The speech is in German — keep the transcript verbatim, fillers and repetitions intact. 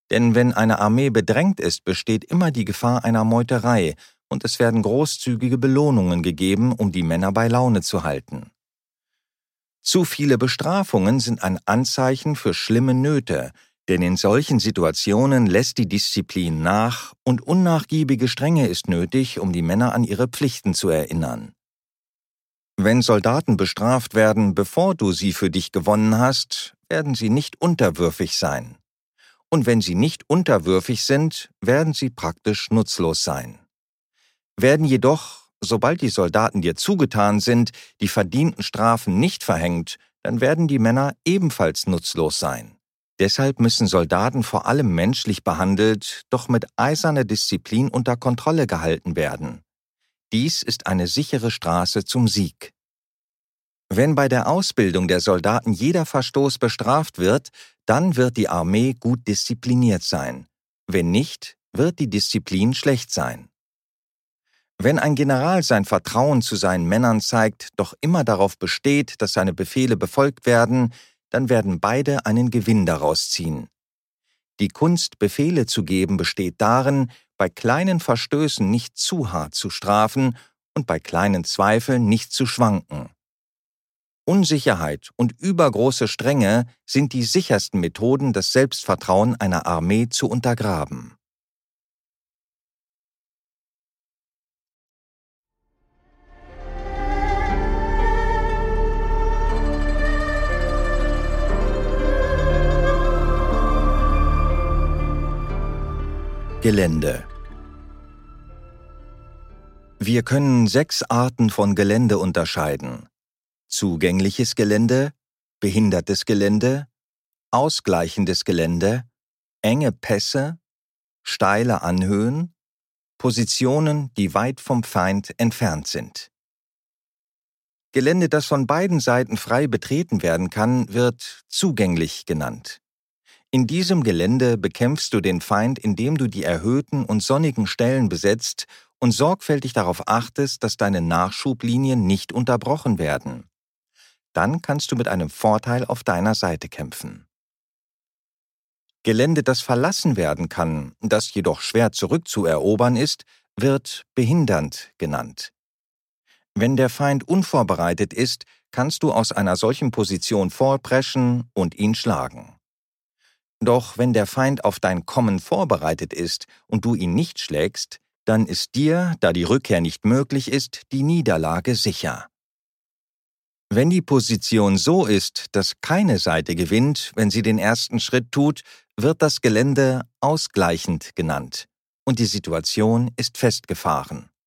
Denn wenn eine Armee bedrängt ist, besteht immer die Gefahr einer Meuterei und es werden großzügige Belohnungen gegeben, um die Männer bei Laune zu halten. Zu viele Bestrafungen sind ein Anzeichen für schlimme Nöte, denn in solchen Situationen lässt die Disziplin nach und unnachgiebige Strenge ist nötig, um die Männer an ihre Pflichten zu erinnern. Wenn Soldaten bestraft werden, bevor du sie für dich gewonnen hast, werden sie nicht unterwürfig sein. Und wenn sie nicht unterwürfig sind, werden sie praktisch nutzlos sein. Werden jedoch, sobald die Soldaten dir zugetan sind, die verdienten Strafen nicht verhängt, dann werden die Männer ebenfalls nutzlos sein. Deshalb müssen Soldaten vor allem menschlich behandelt, doch mit eiserner Disziplin unter Kontrolle gehalten werden. Dies ist eine sichere Straße zum Sieg. Wenn bei der Ausbildung der Soldaten jeder Verstoß bestraft wird, dann wird die Armee gut diszipliniert sein. Wenn nicht, wird die Disziplin schlecht sein. Wenn ein General sein Vertrauen zu seinen Männern zeigt, doch immer darauf besteht, dass seine Befehle befolgt werden, dann werden beide einen Gewinn daraus ziehen. Die Kunst, Befehle zu geben, besteht darin, bei kleinen Verstößen nicht zu hart zu strafen und bei kleinen Zweifeln nicht zu schwanken. Unsicherheit und übergroße Strenge sind die sichersten Methoden, das Selbstvertrauen einer Armee zu untergraben. Gelände. Wir können sechs Arten von Gelände unterscheiden: zugängliches Gelände, behindertes Gelände, ausgleichendes Gelände, enge Pässe, steile Anhöhen, Positionen, die weit vom Feind entfernt sind. Gelände, das von beiden Seiten frei betreten werden kann, wird zugänglich genannt. In diesem Gelände bekämpfst du den Feind, indem du die erhöhten und sonnigen Stellen besetzt und sorgfältig darauf achtest, dass deine Nachschublinien nicht unterbrochen werden. Dann kannst du mit einem Vorteil auf deiner Seite kämpfen. Gelände, das verlassen werden kann, das jedoch schwer zurückzuerobern ist, wird behindernd genannt. Wenn der Feind unvorbereitet ist, kannst du aus einer solchen Position vorpreschen und ihn schlagen. Doch wenn der Feind auf dein Kommen vorbereitet ist und du ihn nicht schlägst, dann ist dir, da die Rückkehr nicht möglich ist, die Niederlage sicher. Wenn die Position so ist, dass keine Seite gewinnt, wenn sie den ersten Schritt tut, wird das Gelände ausgleichend genannt und die Situation ist festgefahren.